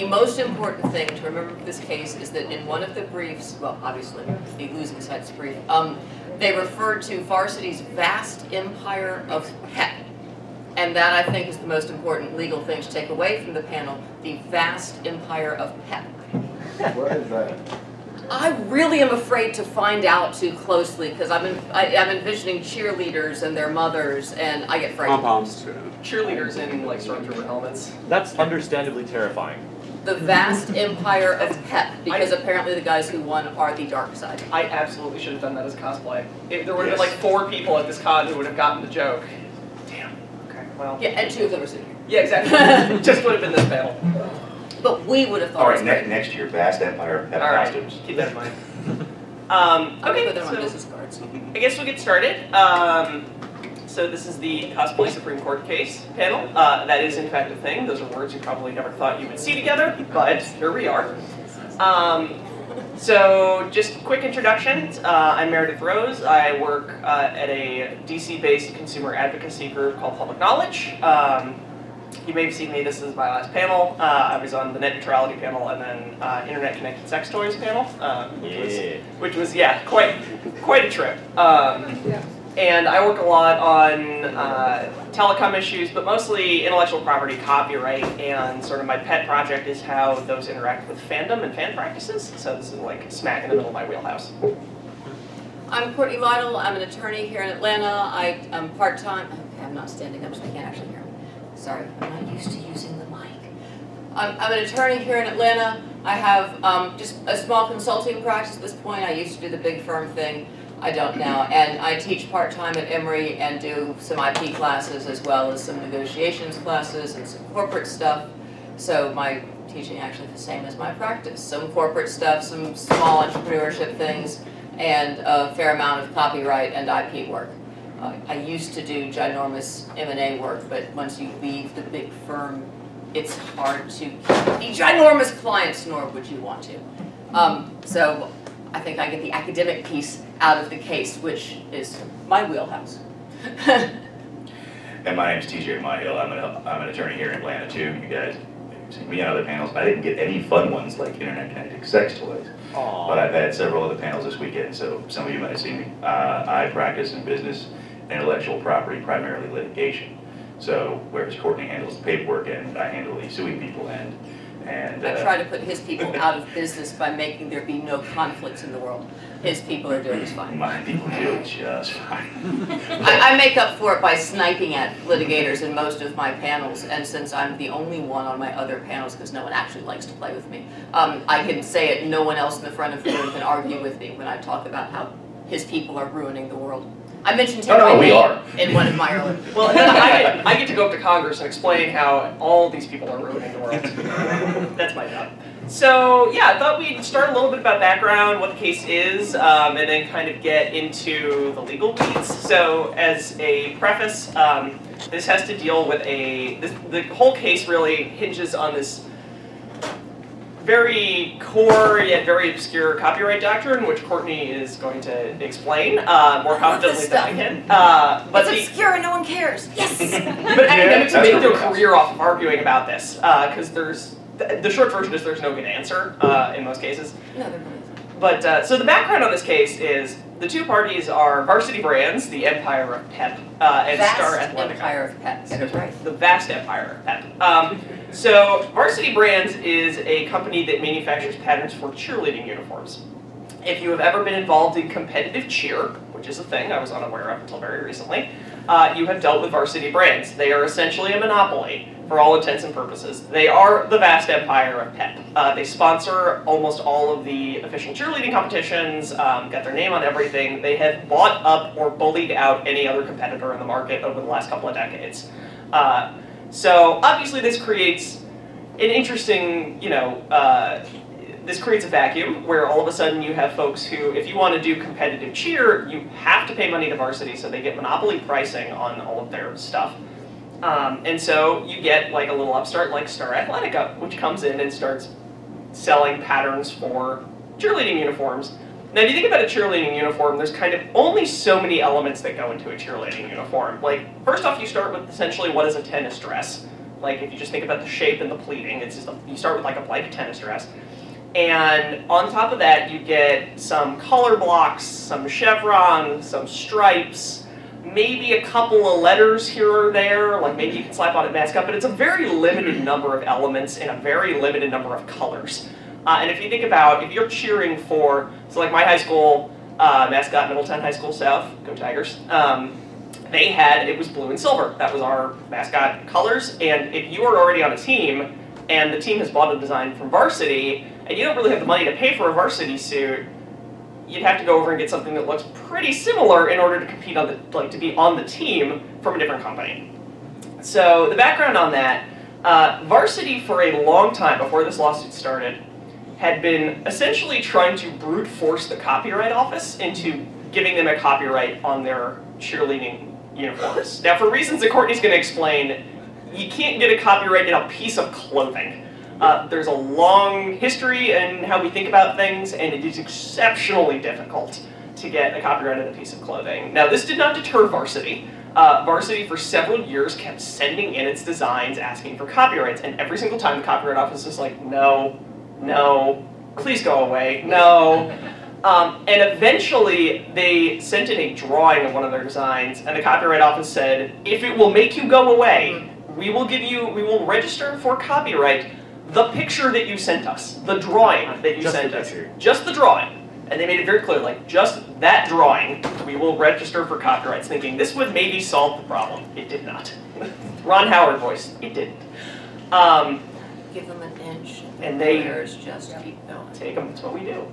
The most important thing to remember with this case is that in one of the briefs, well, obviously, the losing side's brief, they referred to Varsity's vast empire of PEP. And that, I think, is the most important legal thing to take away from the panel, the vast empire of PEP. What is that? I really am afraid to find out too closely because I'm envisioning cheerleaders and their mothers, and I get frightened. Pom-poms. Cheerleaders in like stormtrooper helmets. That's understandably terrifying. The vast empire of PEP, because apparently the guys who won are the dark side. I absolutely should have done that as cosplay. There would have been like 4 people at this con who would have gotten the joke. Damn. Okay, well. Yeah, and 2 of them are sitting here. Yeah, exactly. Just would have been this panel. But we would have thought. All it right, was great. next year, vast empire of PEP All right, costumes. keep that in mind. Okay, put them on so business cards. I guess we'll get started. So this is the cosplay Supreme Court case panel. That is in fact a thing. Those are words you probably never thought you would see together, but here we are. So just quick introductions. I'm Meredith Rose. I work at a DC-based consumer advocacy group called Public Knowledge. You may have seen me, this is my last panel. I was on the net neutrality panel and then internet connected sex toys panel, which was quite a trip. And I work a lot on telecom issues, but mostly intellectual property, copyright, and sort of my pet project is how those interact with fandom and fan practices. So this is like smack in the middle of my wheelhouse. I'm Courtney Lytle. I'm an attorney here in Atlanta. I'm part-time. Okay, I'm not standing up, so I can't actually hear me. Sorry, I'm not used to using the mic. I'm an attorney here in Atlanta. I have just a small consulting practice at this point. I used to do the big firm thing. I don't now. And I teach part-time at Emory and do some IP classes as well as some negotiations classes and some corporate stuff. So my teaching actually is the same as my practice. Some corporate stuff, some small entrepreneurship things, and a fair amount of copyright and IP work. I used to do ginormous M&A work, but once you leave the big firm, it's hard to keep the ginormous clients, nor would you want to. So I think I get the academic piece out of the case, which is my wheelhouse. And my name's TJ Myhill. I'm an attorney here in Atlanta too. You guys have seen me on other panels. I didn't get any fun ones like internet connected sex toys. Aww. But I've had several other panels this weekend, so some of you might have seen me. I practice in business and intellectual property, primarily litigation. So whereas Courtney handles the paperwork end, I handle the suing people end. And I try to put his people out of business by making there be no conflicts in the world. His people are doing just fine. My people do just fine. I make up for it by sniping at litigators in most of my panels, and since I'm the only one on my other panels, because no one actually likes to play with me, I can say it, no one else in the front of the room can argue with me when I talk about how his people are ruining the world. I mentioned him by name in one of my earlier. Well, and then I get to go up to Congress and explain how all these people are ruining the world. That's my job. So yeah, I thought we'd start a little bit about background, what the case is, and then kind of get into the legal weeds. So as a preface, this has to deal with the whole case really hinges on this very core yet very obscure copyright doctrine, which Courtney is going to explain more confidently than I can. But it's obscure and no one cares. Yes. But academics make their career off of arguing about this, because the short version is there's no good answer in most cases. No, there really isn't. But so the background on this case is the two parties are Varsity Brands, the empire of PEP, and Star Athletica. Empire of PEP. That is right. The vast empire of PEP. So Varsity Brands is a company that manufactures patterns for cheerleading uniforms. If you have ever been involved in competitive cheer, which is a thing I was unaware of until very recently, you have dealt with Varsity Brands. They are essentially a monopoly for all intents and purposes. They are the vast empire of PEP. They sponsor almost all of the official cheerleading competitions, got their name on everything. They have bought up or bullied out any other competitor in the market over the last couple of decades. So obviously this creates an interesting, this creates a vacuum where all of a sudden you have folks who, if you want to do competitive cheer, you have to pay money to Varsity, so they get monopoly pricing on all of their stuff. And so you get like a little upstart like Star Athletica, which comes in and starts selling patterns for cheerleading uniforms. Now, if you think about a cheerleading uniform, there's kind of only so many elements that go into a cheerleading uniform. Like, first off, you start with essentially what is a tennis dress. Like if you just think about the shape and the pleating, it's just you start with like a blank tennis dress. And on top of that, you get some color blocks, some chevrons, some stripes, maybe a couple of letters here or there, like maybe you can slap on a mascot, but it's a very limited number of elements in a very limited number of colors. And if you think about, if you're cheering for, so like my high school mascot, Middletown High School South, go Tigers, it was blue and silver. That was our mascot colors. And if you are already on a team, and the team has bought a design from Varsity, and you don't really have the money to pay for a Varsity suit, you'd have to go over and get something that looks pretty similar in order to compete on the, to be on the team from a different company. So the background on that, Varsity for a long time before this lawsuit started had been essentially trying to brute force the Copyright Office into giving them a copyright on their cheerleading uniforms. Now for reasons that Courtney's going to explain, you can't get a copyright in a piece of clothing. There's a long history in how we think about things, and it is exceptionally difficult to get a copyright on a piece of clothing. Now, this did not deter Varsity. Varsity, for several years, kept sending in its designs asking for copyrights, and every single time the Copyright Office was like, no, no, please go away, no. And eventually, they sent in a drawing of one of their designs, and the Copyright Office said, if it will make you go away, we will register for copyright the picture that you sent us, the drawing that you sent us, just the drawing. And they made it very clear, like, just that drawing, we will register for copyrights, thinking this would maybe solve the problem. It did not. Ron Howard voice, it didn't. Give them an inch, and they just keep going. Take them, that's what we do.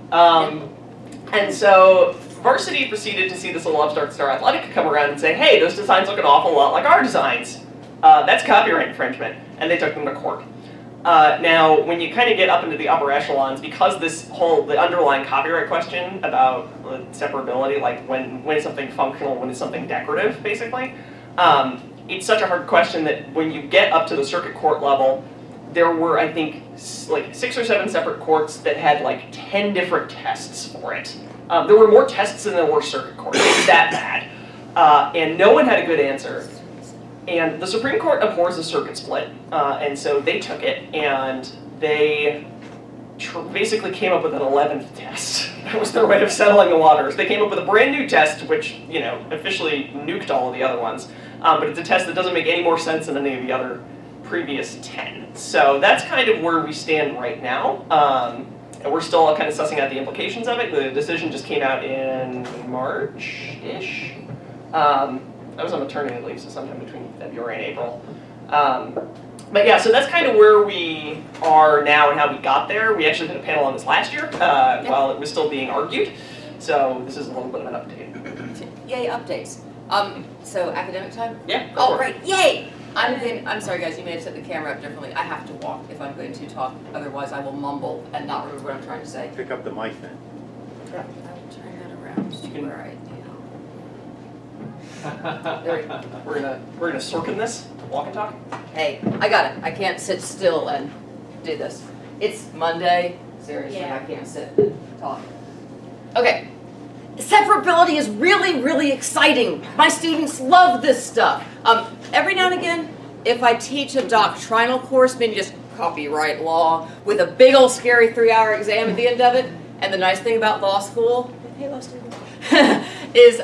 And so Varsity proceeded to see this little upstart Star Athletic come around and say, hey, those designs look an awful lot like our designs. That's copyright infringement. And they took them to court. Now, when you kind of get up into the upper echelons, because the underlying copyright question about separability, like when is something functional, when is something decorative, basically, it's such a hard question that when you get up to the circuit court level, there were, I think, like 6 or 7 separate courts that had like 10 different tests for it. There were more tests than there were circuit courts. It was that bad. And no one had a good answer. And the Supreme Court abhors a circuit split, and so they took it, and they basically came up with an 11th test. That was their way of settling the waters. They came up with a brand new test, which, officially nuked all of the other ones, but it's a test that doesn't make any more sense than any of the other previous 10. So that's kind of where we stand right now, and we're still kind of sussing out the implications of it. The decision just came out in March-ish. I was on maternity leave, so sometime between February and April. But yeah, so that's kind of where we are now and how we got there. We actually did a panel on this last year while it was still being argued. So this is a little bit of an update. Yay, updates. So academic time? Yeah, go Oh, for it. right, yay! I'm sorry guys, you may have set the camera up differently. I have to walk if I'm going to talk, otherwise I will mumble and not remember what I'm trying to say. Pick up the mic then. I will turn that around to can- where I We're gonna circle this, walk and talk. Hey, I got it. I can't sit still and do this. It's Monday. Seriously, I can't sit and talk. Okay. Separability is really, really exciting. My students love this stuff. Every now and again, if I teach a doctrinal course, maybe just copyright law, with a big old scary 3-hour exam at the end of it, and the nice thing about law school, hey law students, is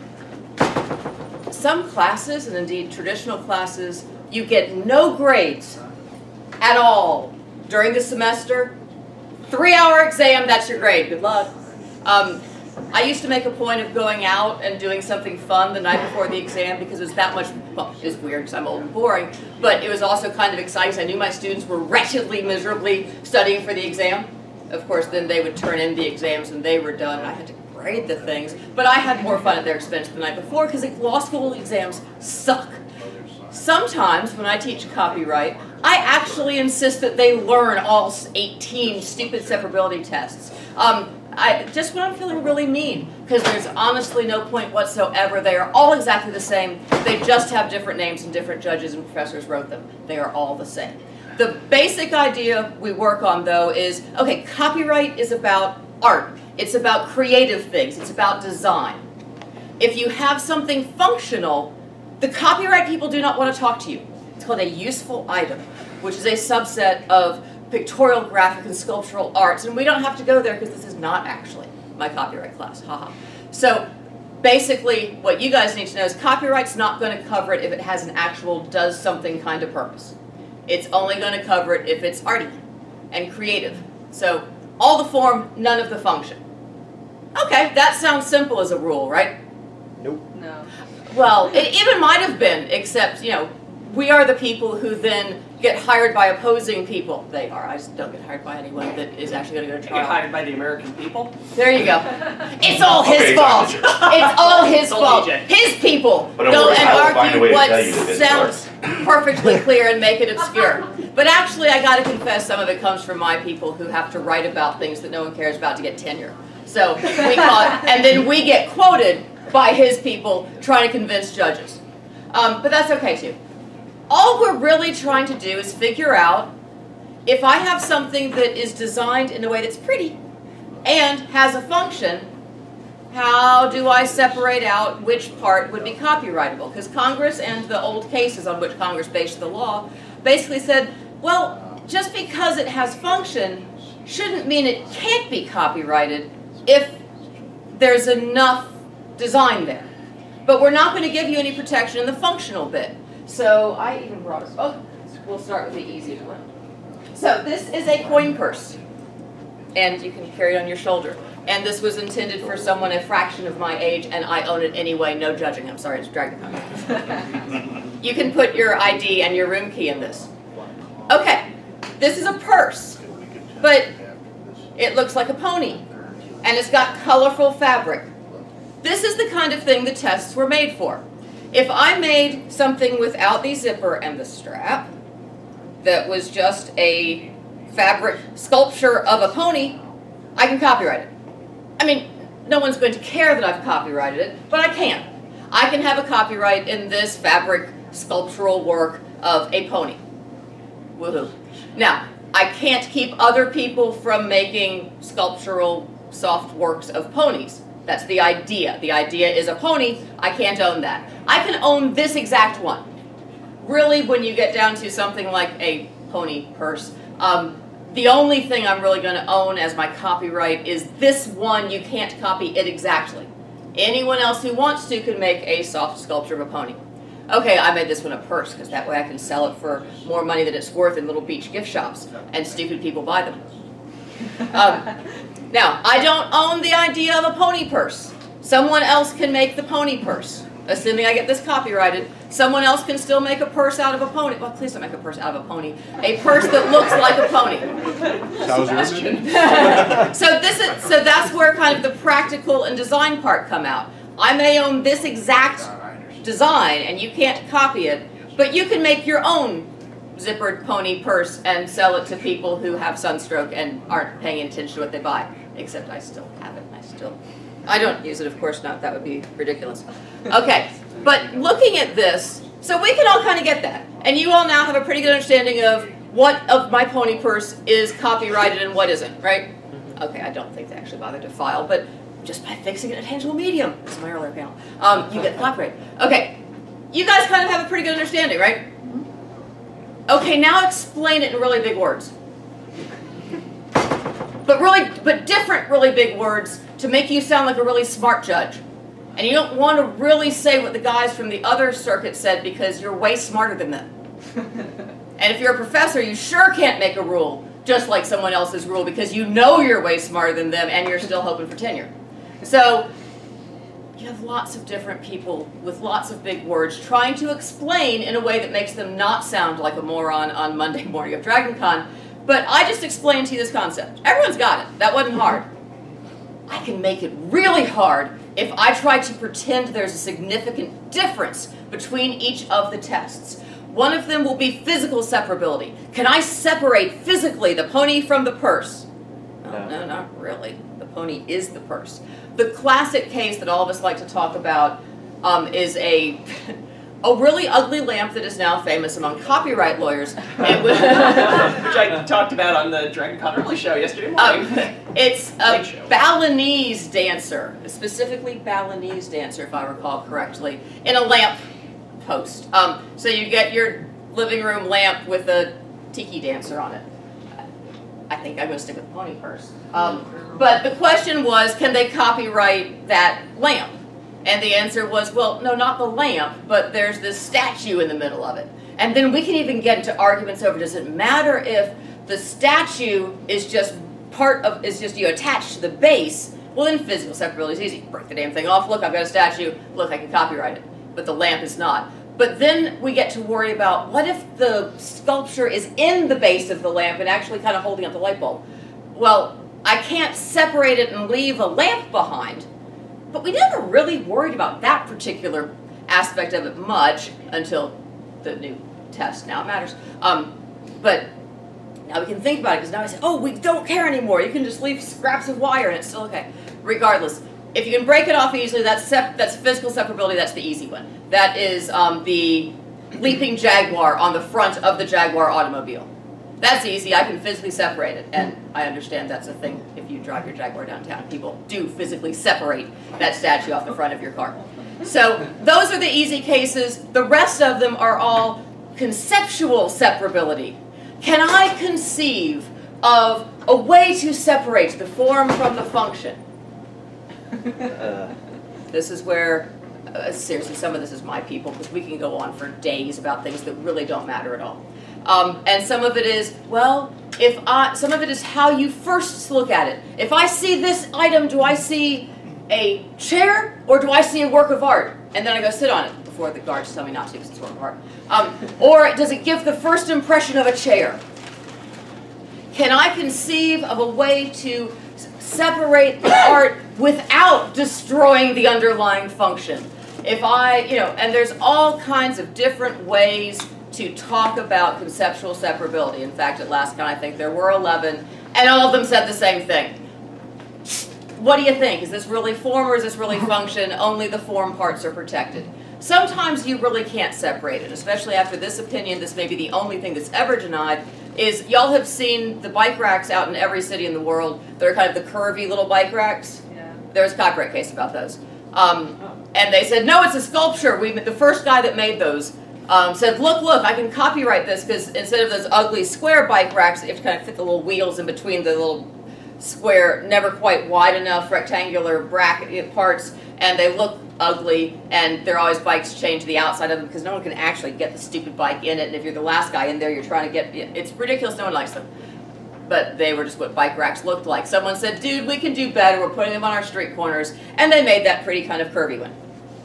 some classes, and indeed traditional classes, you get no grades at all during the semester. 3-hour exam, that's your grade. Good luck. I used to make a point of going out and doing something fun the night before the exam because it was that much, well, it was weird because I'm old and boring, but it was also kind of exciting because I knew my students were wretchedly, miserably studying for the exam. Of course, then they would turn in the exams when they were done, and I had to grade the things, but I had more fun at their expense the night before because law school exams suck. Sometimes when I teach copyright, I actually insist that they learn all 18 stupid separability tests. Just when I'm feeling really mean, because there's honestly no point whatsoever. They are all exactly the same. They just have different names and different judges and professors wrote them. They are all the same. The basic idea we work on, though, is, okay, copyright is about art. It's about creative things. It's about design. If you have something functional, the copyright people do not want to talk to you. It's called a useful item, which is a subset of pictorial, graphic, and sculptural arts. And we don't have to go there because this is not actually my copyright class, haha. So basically, what you guys need to know is copyright's not going to cover it if it has an actual does something kind of purpose. It's only going to cover it if it's arty and creative. So all the form, none of the function. Okay, that sounds simple as a rule, right? Nope. No. Well, it even might have been, except, you know, we are the people who then get hired by opposing people. They are. I just don't get hired by anyone that is actually going to go to Get trial. hired by the American people. There you go. It's all his Okay, fault. Dr. It's all his Don't fault. DJ. His people But don't go worry, and I will find a argue way to what tell you that this sounds perfectly clear and make it obscure. But actually, I got to confess, some of it comes from my people who have to write about things that no one cares about to get tenure. So we call it, and then we get quoted by his people trying to convince judges. But that's okay too. All we're really trying to do is figure out if I have something that is designed in a way that's pretty and has a function, how do I separate out which part would be copyrightable? Because Congress and the old cases on which Congress based the law basically said, well, just because it has function shouldn't mean it can't be copyrighted if there's enough design there. But we're not going to give you any protection in the functional bit. So I even brought us, oh, we'll start with the easiest one. So this is a coin purse, and you can carry it on your shoulder. And this was intended for someone a fraction of my age, and I own it anyway, no judging. I'm sorry, it's Dragon Con. You can put your ID and your room key in this. Okay, this is a purse, but it looks like a pony, and it's got colorful fabric. This is the kind of thing the tests were made for. If I made something without the zipper and the strap, that was just a fabric sculpture of a pony, I can copyright it. I mean, no one's going to care that I've copyrighted it, but I can. I can have a copyright in this fabric sculptural work of a pony. Woohoo. Now, I can't keep other people from making sculptural soft works of ponies. That's the idea. The idea is a pony. I can't own that. I can own this exact one. Really, when you get down to something like a pony purse, the only thing I'm really going to own as my copyright is this one. You can't copy it exactly. Anyone else who wants to can make a soft sculpture of a pony. Okay, I made this one a purse because that way I can sell it for more money than it's worth in little beach gift shops, and stupid people buy them. Now, I don't own the idea of a pony purse. Someone else can make the pony purse. Assuming I get this copyrighted, someone else can still make a purse out of a pony. Well, please don't make a purse out of a pony. A purse that looks like a pony. So that's where kind of the practical and design part come out. I may own this exact design, and you can't copy it, but you can make your own zippered pony purse and sell it to people who have sunstroke and aren't paying attention to what they buy. Except I still have it. I don't use it, of course not. That would be ridiculous. Okay, but looking at this, so we can all kind of get that. And you all now have a pretty good understanding of what of my pony purse is copyrighted and what isn't, right? Okay, I don't think they actually bothered to file, but just by fixing it in a tangible medium, this is my earlier panel, you get the copyright. Okay, you guys kind of have a pretty good understanding, right? Okay, now explain it in really big words. But different really big words to make you sound like a really smart judge. And you don't want to really say what the guys from the other circuit said because you're way smarter than them. And if you're a professor, you sure can't make a rule just like someone else's rule because you know you're way smarter than them and you're still hoping for tenure. So you have lots of different people with lots of big words trying to explain in a way that makes them not sound like a moron on Monday morning of Dragon Con. But I just explained to you this concept. Everyone's got it. That wasn't hard. I can make it really hard if I try to pretend there's a significant difference between each of the tests. One of them will be physical separability. Can I separate physically the pony from the purse? No, not really. The pony is the purse. The classic case that all of us like to talk about is a really ugly lamp that is now famous among copyright lawyers. Which I talked about on the Dragon Con Early show yesterday morning. It's a Balinese dancer, specifically Balinese dancer, if I recall correctly, in a lamp post. So you get your living room lamp with a tiki dancer on it. I think I'm going to stick with Pony Purse. But the question was, can they copyright that lamp? And the answer was, well, no, not the lamp, but there's this statue in the middle of it. And then we can even get into arguments over, does it matter if the statue is just attached to the base? Well, then physical separability is easy. Break the damn thing off. Look, I've got a statue. Look, I can copyright it. But the lamp is not. But then we get to worry about, what if the sculpture is in the base of the lamp and actually kind of holding up the light bulb? Well, I can't separate it and leave a lamp behind. But we never really worried about that particular aspect of it much until the new test. Now it matters. But now we can think about it, because now I say, oh, we don't care anymore. You can just leave scraps of wire and it's still okay. Regardless, if you can break it off easily, that's physical separability. That's the easy one. That is the leaping Jaguar on the front of the Jaguar automobile. That's easy. I can physically separate it, and I understand that's a thing. If you drive your Jaguar downtown, people do physically separate that statue off the front of your car. So those are the easy cases. The rest of them are all conceptual separability. Can I conceive of a way to separate the form from the function? This is where, seriously, some of this is my people, because we can go on for days about things that really don't matter at all. And some of it is, well, some of it is how you first look at it. If I see this item, do I see a chair or do I see a work of art? And then I go sit on it before the guards tell me not to, because it's a work of art. Or does it give the first impression of a chair? Can I conceive of a way to separate the art without destroying the underlying function? If and there's all kinds of different ways to talk about conceptual separability. In fact, at last count, I think there were 11, and all of them said the same thing. What do you think? Is this really form or is this really function? Only the form parts are protected. Sometimes you really can't separate it, especially after this opinion. This may be the only thing that's ever denied. Is y'all have seen the bike racks out in every city in the world. They're kind of the curvy little bike racks. Yeah. There's a copyright case about those. And they said, no, it's a sculpture. The first guy that made those said, look, I can copyright this, because instead of those ugly square bike racks, you have to kind of fit the little wheels in between the little square, never quite wide enough rectangular bracket parts, and they look ugly, and they're always bikes chained to the outside of them because no one can actually get the stupid bike in it, and if you're the last guy in there, you're trying to get, it's ridiculous, no one likes them. But they were just what bike racks looked like. Someone said, dude, we can do better, we're putting them on our street corners, and they made that pretty kind of curvy one.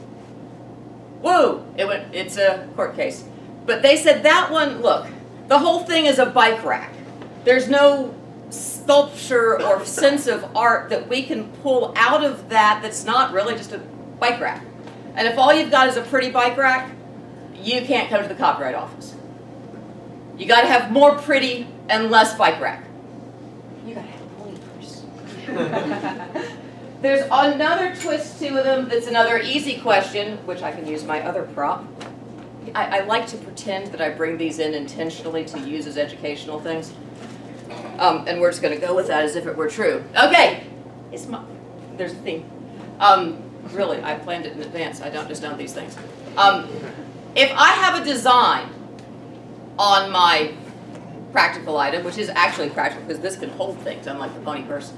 Woo! It's a court case. But they said that one, look, the whole thing is a bike rack. There's no sculpture or sense of art that we can pull out of that that's not really just a bike rack. And if all you've got is a pretty bike rack, you can't come to the Copyright Office. You gotta have more pretty and less bike rack. You gotta have a Pony Purse. There's another twist to them that's another easy question, which I can use my other prop. I like to pretend that I bring these in intentionally to use as educational things. And we're just going to go with that as if it were true. Okay, there's a theme. Really, I planned it in advance. I don't just know these things. If I have a design on my practical item, which is actually practical because this can hold things, unlike the Pony Purse,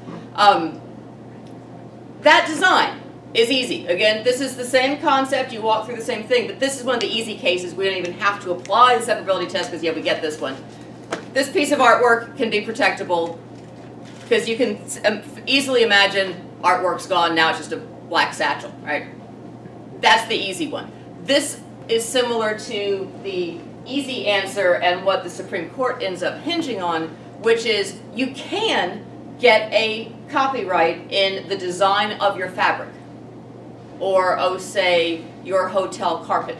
that design is easy. Again, this is the same concept, you walk through the same thing, but this is one of the easy cases. We don't even have to apply the separability test because, yeah, we get this one. This piece of artwork can be protectable because you can easily imagine artwork's gone, now it's just a black satchel, right? That's the easy one. This is similar to the easy answer and what the Supreme Court ends up hinging on, which is you can get a copyright in the design of your fabric, or, oh, say, your hotel carpet.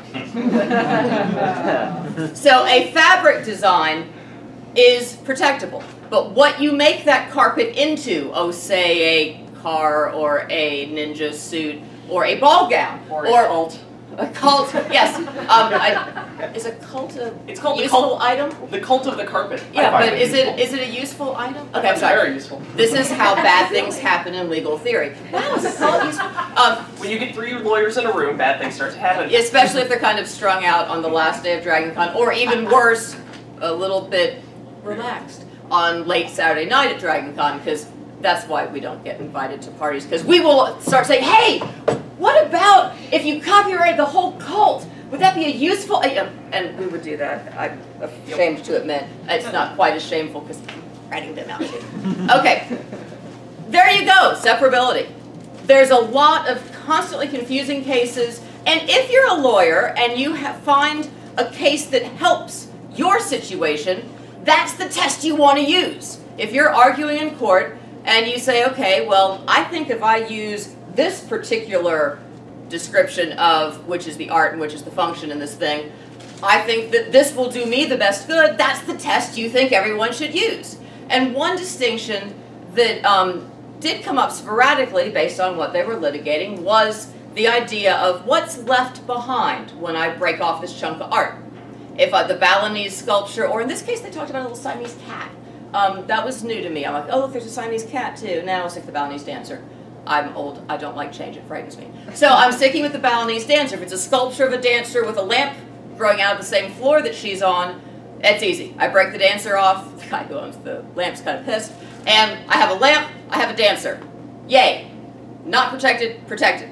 So a fabric design is protectable, but what you make that carpet into, oh, say, a car, or a ninja suit, or a ball gown, or a cult. A cult, yes. Is a cult a It's called the useful cult, item? the cult of the carpet. Yeah, find but it is it useful. a useful item? Okay, I'm That's sorry. very useful. This is how bad things happen in legal theory. Wow, is a cult useful? When you get 3 lawyers in a room, bad things start to happen. Especially if they're kind of strung out on the last day of Dragon Con, or even worse, a little bit relaxed on late Saturday night at Dragon Con, because that's why we don't get invited to parties, because we will start saying, hey, what about if you copyrighted the whole cult? Would that be a useful, and we would do that. I'm ashamed to admit. It's not quite as shameful because I'm writing them out too. Okay, there you go, separability. There's a lot of constantly confusing cases, and if you're a lawyer and you find a case that helps your situation, that's the test you want to use. If you're arguing in court and you say, okay, well, I think if I use this particular description of which is the art and which is the function in this thing, I think that this will do me the best good, that's the test you think everyone should use. And one distinction that did come up sporadically based on what they were litigating was the idea of what's left behind when I break off this chunk of art. If the Balinese sculpture, or in this case they talked about a little Siamese cat. That was new to me. I'm like, oh look, there's a Siamese cat too. Now I'll stick with the Balinese dancer. I'm old, I don't like change, it frightens me. So I'm sticking with the Balinese dancer. If it's a sculpture of a dancer with a lamp growing out of the same floor that she's on, it's easy. I break the dancer off, the guy who owns the lamp's kind of pissed, and I have a lamp, I have a dancer. Yay. Not protected, protected.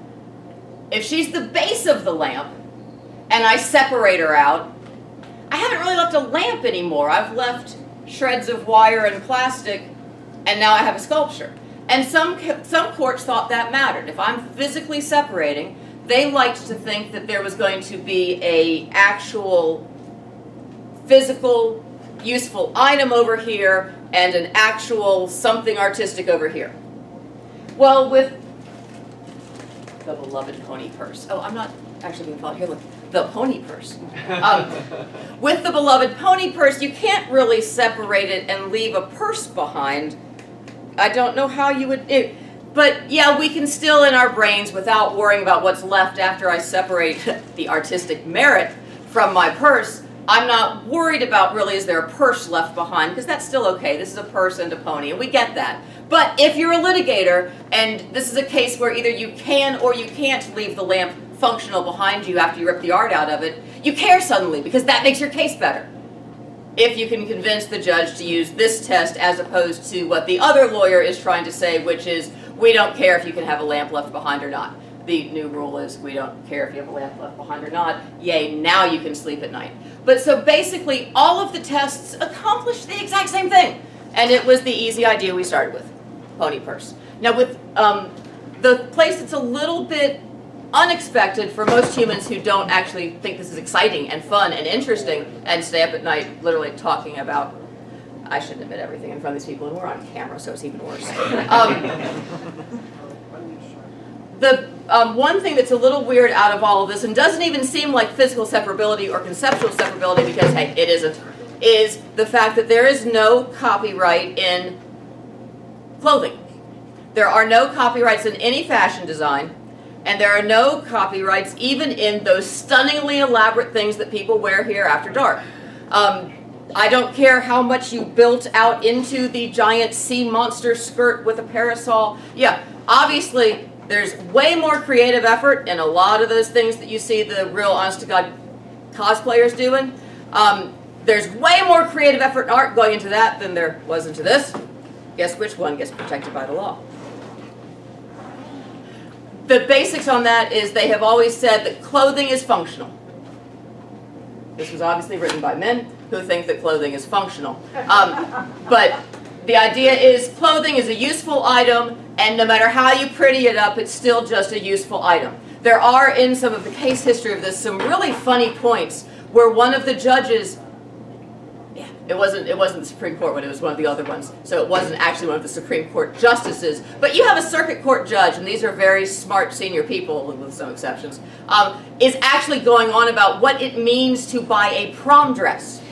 If she's the base of the lamp, and I separate her out, I haven't really left a lamp anymore. I've left shreds of wire and plastic, and now I have a sculpture. And some courts thought that mattered. If I'm physically separating, they liked to think that there was going to be a actual physical useful item over here and an actual something artistic over here. Well, with the beloved pony purse. Oh, I'm not actually being followed here. Look, the pony purse. With the beloved pony purse, you can't really separate it and leave a purse behind. I don't know how you would, but yeah, we can still in our brains, without worrying about what's left after I separate the artistic merit from my purse, I'm not worried about really is there a purse left behind, because that's still okay. This is a purse and a pony, and we get that. But if you're a litigator, and this is a case where either you can or you can't leave the lamp functional behind you after you rip the art out of it, you care suddenly, because that makes your case better. If you can convince the judge to use this test as opposed to what the other lawyer is trying to say, which is, we don't care if you can have a lamp left behind or not. The new rule is, we don't care if you have a lamp left behind or not. Yay, now you can sleep at night. But so basically, all of the tests accomplished the exact same thing. And it was the easy idea we started with, pony purse. Now with the place that's a little bit unexpected for most humans who don't actually think this is exciting and fun and interesting and stay up at night literally talking about, I shouldn't admit everything in front of these people, and we're on camera, so it's even worse. The one thing that's a little weird out of all of this, and doesn't even seem like physical separability or conceptual separability, because hey, it isn't, is the fact that there is no copyright in clothing. There are no copyrights in any fashion design. And there are no copyrights even in those stunningly elaborate things that people wear here after dark. I don't care how much you built out into the giant sea monster skirt with a parasol. Yeah, obviously there's way more creative effort in a lot of those things that you see the real honest-to-God cosplayers doing. There's way more creative effort and art going into that than there was into this. Guess which one gets protected by the law? The basics on that is they have always said that clothing is functional. This was obviously written by men who think that clothing is functional. But the idea is clothing is a useful item, and no matter how you pretty it up, it's still just a useful item. There are, in some of the case history of this, some really funny points where one of the judges, it wasn't the Supreme Court one, it was one of the other ones, so it wasn't actually one of the Supreme Court justices, but you have a circuit court judge, and these are very smart senior people, with some exceptions, is actually going on about what it means to buy a prom dress.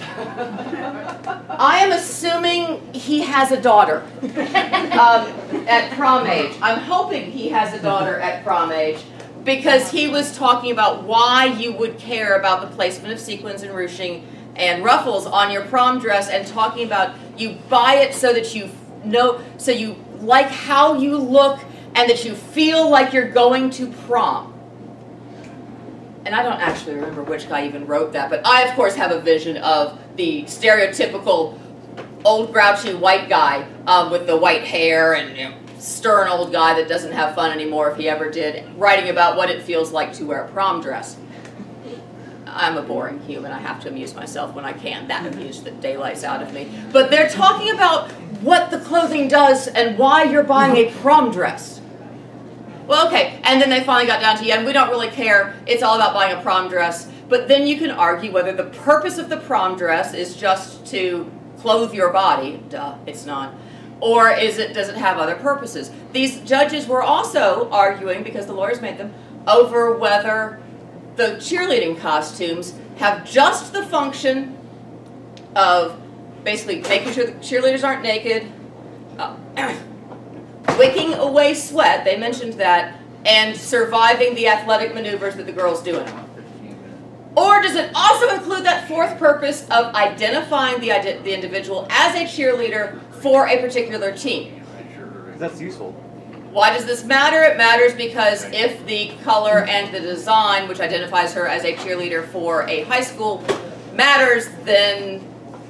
I am assuming he has a daughter at prom age. I'm hoping he has a daughter at prom age, because he was talking about why you would care about the placement of sequins and ruching and ruffles on your prom dress, and talking about you buy it so that you know, so you like how you look and that you feel like you're going to prom. And I don't actually remember which guy even wrote that, but I of course have a vision of the stereotypical old grouchy white guy with the white hair and, you know, stern old guy that doesn't have fun anymore if he ever did, writing about what it feels like to wear a prom dress. I'm a boring human. I have to amuse myself when I can. That amused the daylights out of me. But they're talking about what the clothing does and why you're buying a prom dress. Well, okay, and then they finally got down to, yeah, and we don't really care. It's all about buying a prom dress. But then you can argue whether the purpose of the prom dress is just to clothe your body. Duh, it's not. Or does it have other purposes? These judges were also arguing, because the lawyers made them, over whether the cheerleading costumes have just the function of basically making sure the cheerleaders aren't naked, wicking away sweat, they mentioned that, and surviving the athletic maneuvers that the girls do in them. Or does it also include that fourth purpose of identifying the individual as a cheerleader for a particular team? That's useful. Why does this matter? It matters because if the color and the design, which identifies her as a cheerleader for a high school, matters, then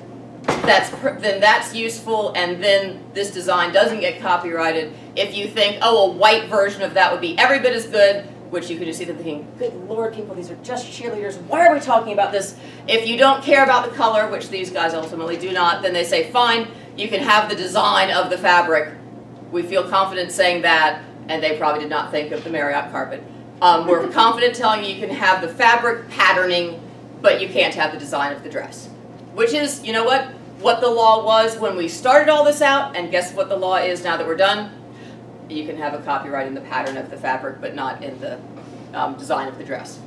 that's useful, and then this design doesn't get copyrighted. If you think, oh, a white version of that would be every bit as good, which you could just see them thinking, good Lord, people, these are just cheerleaders. Why are we talking about this? If you don't care about the color, which these guys ultimately do not, then they say, fine, you can have the design of the fabric. We feel confident saying that, and they probably did not think of the Marriott carpet. We're confident telling you can have the fabric patterning, but you can't have the design of the dress. Which is, you know what the law was when we started all this out, and guess what the law is now that we're done? You can have a copyright in the pattern of the fabric, but not in the design of the dress.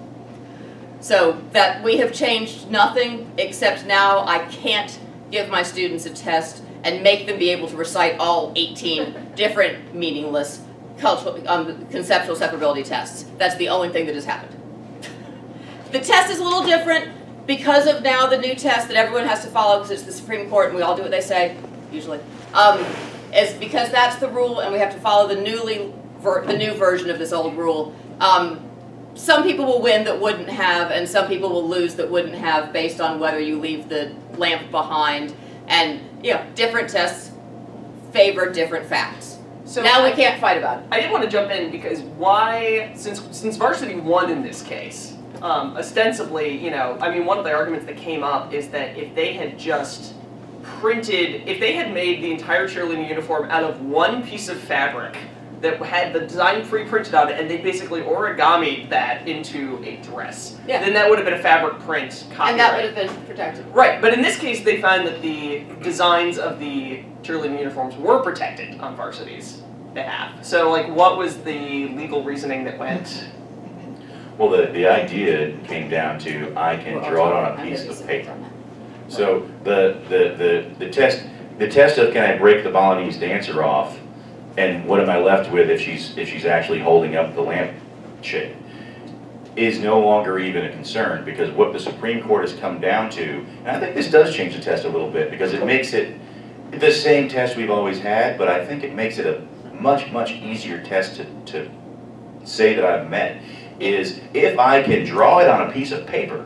So that we have changed nothing, except now I can't give my students a test and make them be able to recite all 18 different meaningless conceptual separability tests. That's the only thing that has happened. The test is a little different because of now the new test that everyone has to follow because it's the Supreme Court and we all do what they say, usually. Is because that's the rule and we have to follow the new version of this old rule. Some people will win that wouldn't have, and some people will lose that wouldn't have based on whether you leave the lamp behind. And, you know, different tests favor different facts. So now we can't fight about it. I did want to jump in because why, since varsity won in this case, ostensibly, you know, I mean, one of the arguments that came up is that if they had just if they had made the entire cheerleading uniform out of one piece of fabric that had the design pre-printed on it, and they basically origamied that into a dress, then that would have been a fabric print copyright. And that would have been protected. Right, but in this case, they found that the designs of the cheerleading uniforms were protected on varsity's behalf. So, like, what was the legal reasoning that went? Well, the idea came down to I can draw it on a piece of paper. So the test of can I break the Balinese dancer off, and what am I left with if she's actually holding up the lampshade, is no longer even a concern, because what the Supreme Court has come down to, and I think this does change the test a little bit because it makes it the same test we've always had, but I think it makes it a much easier test to say that I've met, is if I can draw it on a piece of paper,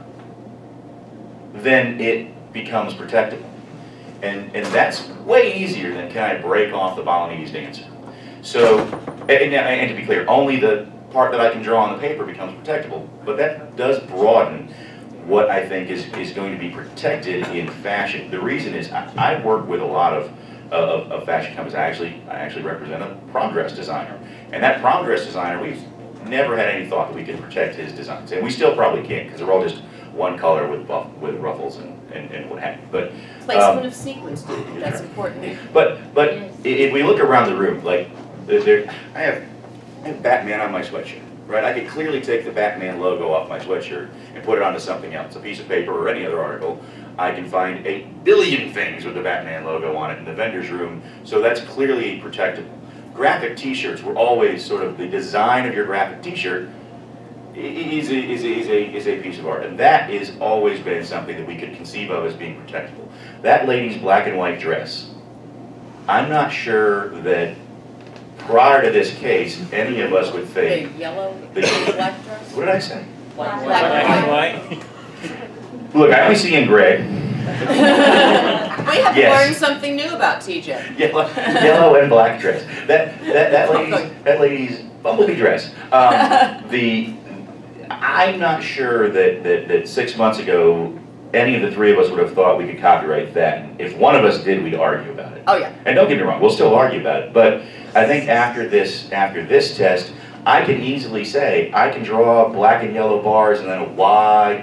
then it becomes protectable. And that's way easier than can I break off the Balinese dancer. So, and to be clear, only the part that I can draw on the paper becomes protectable, but that does broaden what I think is going to be protected in fashion. The reason is I work with a lot of fashion companies. I actually represent a prom dress designer, and that prom dress designer, we've never had any thought that we could protect his designs, and we still probably can't because they're all just one color with ruffles and what have you. But placement of sequins, dude. That's important. But if we look around the room, like I have Batman on my sweatshirt, right? I could clearly take the Batman logo off my sweatshirt and put it onto something else, a piece of paper or any other article. I can find 8 billion things with the Batman logo on it in the vendor's room, so that's clearly protectable. Graphic t-shirts were always sort of the design of your graphic t-shirt is a piece of art, and that has always been something that we could conceive of as being protectable. That lady's black and white dress, I'm not sure that prior to this case, any of us would The think, yellow, The- black dress? what did I say? Black White. Look, I only see in gray, We have Yes. learned something new about TJ. yellow and black dress. That lady's bumblebee dress. I'm not sure that 6 months ago, any of the three of us would have thought we could copyright that. If one of us did, we'd argue about it. Oh, yeah. And don't get me wrong, we'll still argue about it, but I think after this test, I can easily say, I can draw black and yellow bars and then a wide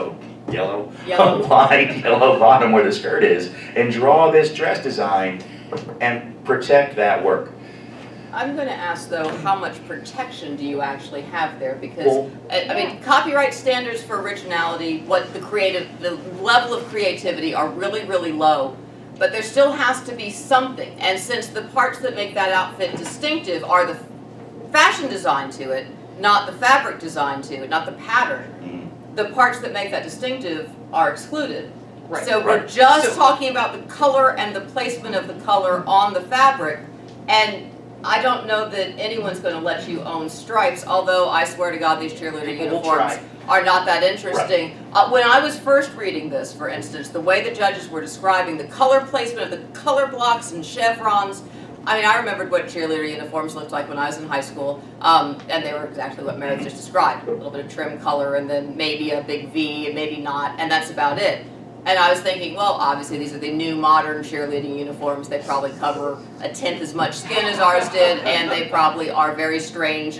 yellow, Yellow. a wide yellow bottom where the skirt is, and draw this dress design and protect that work. I'm going to ask, though, how much protection do you actually have there? Because, Well- I mean, copyright standards for originality, the level of creativity are really, really low. But there still has to be something. And since the parts that make that outfit distinctive are the fashion design to it, not the fabric design to it, not the pattern, the parts that make that distinctive are excluded. Right. So we're Right. just So- talking about the color and the placement of the color on the fabric. And I don't know that anyone's going to let you own stripes, although I swear to God these cheerleader People will uniforms try. are not that interesting. When I was first reading this, for instance, the way the judges were describing the color placement of the color blocks and chevrons, I mean, I remembered what cheerleader uniforms looked like when I was in high school, and they were exactly what Meredith just described. A little bit of trim color and then maybe a big V and maybe not, and that's about it. And I was thinking, well, obviously these are the new modern cheerleading uniforms. They probably cover a tenth as much skin as ours did, and they probably are very strange,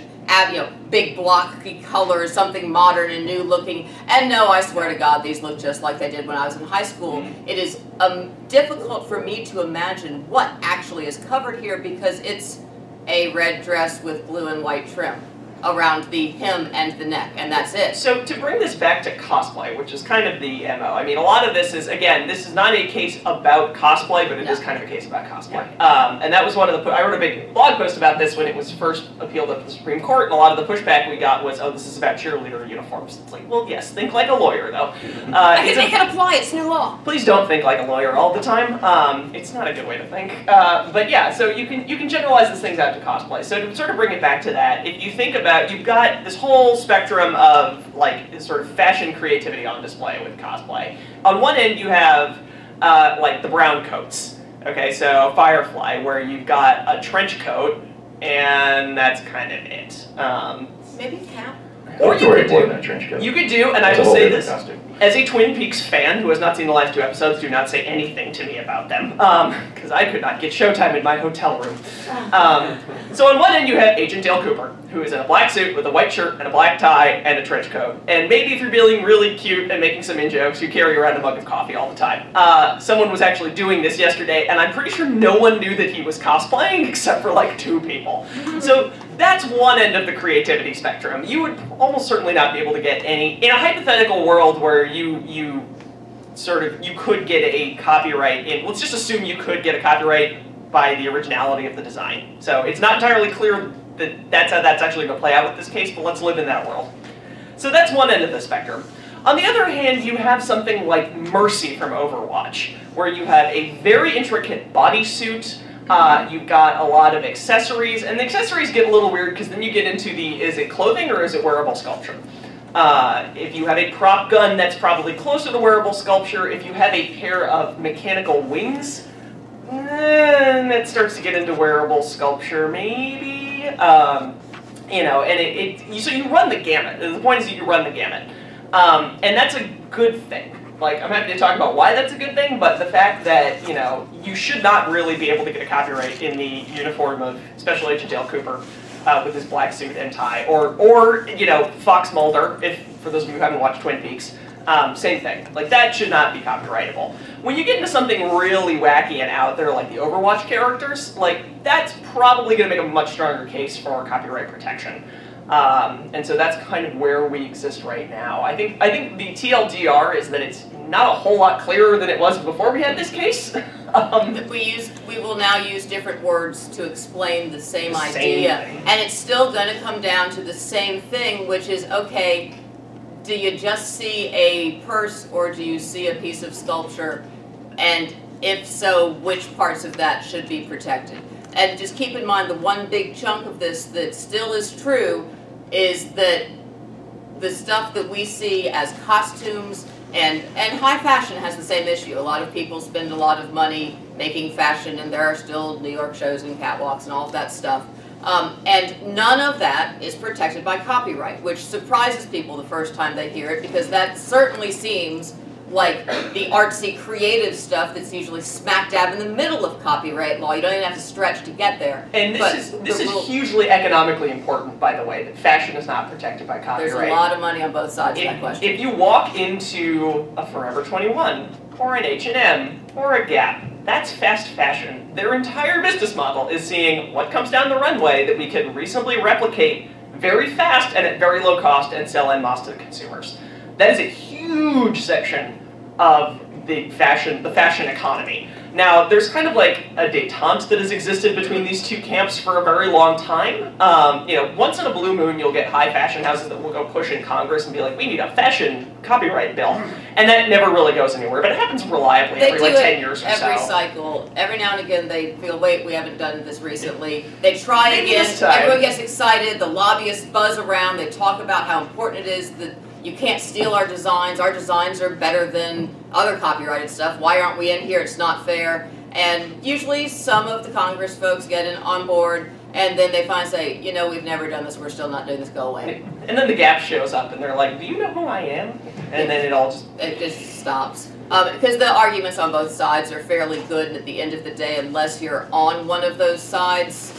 big blocky colors, something modern and new looking. And no, I swear to God, these look just like they did when I was in high school. It is difficult for me to imagine what actually is covered here because it's a red dress with blue and white trim around the hem and the neck, and that's it. So to bring this back to cosplay, which is kind of the MO, I mean, a lot of this is, again, this is not a case about cosplay, but it is kind of a case about cosplay. And that was one of the, I wrote a big blog post about this when it was first appealed up to the Supreme Court, and a lot of the pushback we got was, oh, this is about cheerleader uniforms. It's like, well, yes, think like a lawyer, though. They can apply, it's new law. Please don't think like a lawyer all the time. It's not a good way to think. But yeah, so you can generalize these things out to cosplay. So to sort of bring it back to that, if you think about, you've got this whole spectrum of like this sort of fashion creativity on display with cosplay. On one end, you have like the brown coats. Okay, so Firefly, where you've got a trench coat, and that's kind of it. Maybe cap. Or you could more do, than a trench coat. you could do, and I That's a will whole say different this. costume. As a Twin Peaks fan who has not seen the last two episodes, do not say anything to me about them, because I could not get showtime in my hotel room. So on one end you have Agent Dale Cooper, who is in a black suit with a white shirt and a black tie and a trench coat. And maybe if you're being really cute and making some in-jokes, you carry around a mug of coffee all the time. Someone was actually doing this yesterday, and I'm pretty sure no one knew that he was cosplaying except for like 2 people. So that's one end of the creativity spectrum. You would almost certainly not be able to get any, in a hypothetical world where you could get a copyright in, let's just assume you could get a copyright by the originality of the design. So it's not entirely clear that that's how that's actually going to play out with this case, but let's live in that world. So that's one end of the spectrum. On the other hand, you have something like Mercy from Overwatch, where you have a very intricate bodysuit. You've got a lot of accessories, and the accessories get a little weird because then you get into the, is it clothing or is it wearable sculpture? If you have a prop gun, that's probably closer to wearable sculpture. If you have a pair of mechanical wings, then that starts to get into wearable sculpture, maybe. So you run the gamut. The point is that you run the gamut. And that's a good thing. Like, I'm happy to talk about why that's a good thing, but the fact that, you should not really be able to get a copyright in the uniform of Special Agent Dale Cooper with his black suit and tie, or Fox Mulder, for those of you who haven't watched Twin Peaks, same thing. Like, that should not be copyrightable. When you get into something really wacky and out there, like the Overwatch characters, like, that's probably going to make a much stronger case for copyright protection. And so that's kind of where we exist right now. I think the TLDR is that it's not a whole lot clearer than it was before we had this case. We will now use different words to explain the same The same idea. thing. And it's still gonna come down to the same thing, which is, okay, do you just see a purse or do you see a piece of sculpture? And if so, which parts of that should be protected? And just keep in mind, the one big chunk of this that still is true is that the stuff that we see as costumes and high fashion has the same issue. A lot of people spend a lot of money making fashion, and there are still New York shows and catwalks and all of that stuff. And none of that is protected by copyright, which surprises people the first time they hear it, because that certainly seems like the artsy creative stuff that's usually smack dab in the middle of copyright law. You don't even have to stretch to get there. And But this the is rule- hugely economically important, by the way, that fashion is not protected by copyright. There's a lot of money on both sides of that question. If you walk into a Forever 21 or an H&M or a Gap, that's fast fashion. Their entire business model is seeing what comes down the runway that we can reasonably replicate very fast and at very low cost and sell en masse to the consumers. That is a huge section of the fashion economy. Now, there's kind of like a détente that has existed between these two camps for a very long time. Once in a blue moon, you'll get high fashion houses that will go push in Congress and be like, we need a fashion copyright bill. And that never really goes anywhere, but it happens reliably They every do like 10 years it or so. every cycle. Every now and again, they feel, wait, we haven't done this recently. They try Maybe again. this time. Everyone gets excited. The lobbyists buzz around. They talk about how important it is that you can't steal our designs. Our designs are better than other copyrighted stuff. Why aren't we in here? It's not fair. And usually some of the Congress folks get on board, and then they finally say, we've never done this. We're still not doing this. Go away. And then the Gap shows up and they're like, do you know who I am? And then It just stops. Because the arguments on both sides are fairly good, and at the end of the day, unless you're on one of those sides,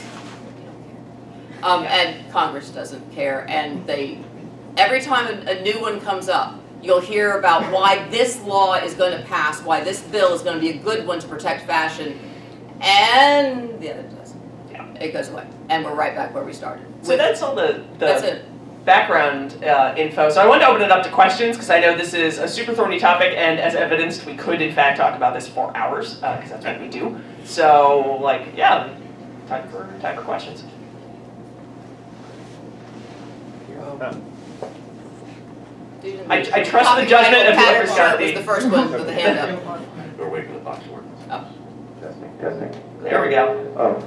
and Congress doesn't care, and every time a new one comes up, you'll hear about why this law is going to pass, why this bill is going to be a good one to protect fashion, and the other doesn't. Yeah. It goes away, and we're right back where we started. So that's all the That's it. background info. So I wanted to open it up to questions because I know this is a super thorny topic, and as evidenced, we could in fact talk about this for hours because that's what we do. So time for questions. I trust the judgment of whoever Pattern started was the first one with the hand up. Or wait for the box to work. Testing. There we go.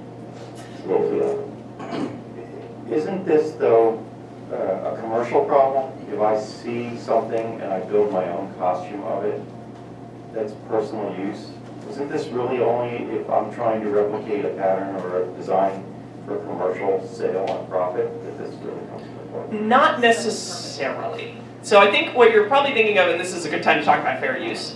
Isn't this though a commercial problem? If I see something and I build my own costume of it, that's personal use. Isn't this really only if I'm trying to replicate a pattern or a design for commercial sale and profit that this really comes into play? Not necessarily. So I think what you're probably thinking of, and this is a good time to talk about fair use.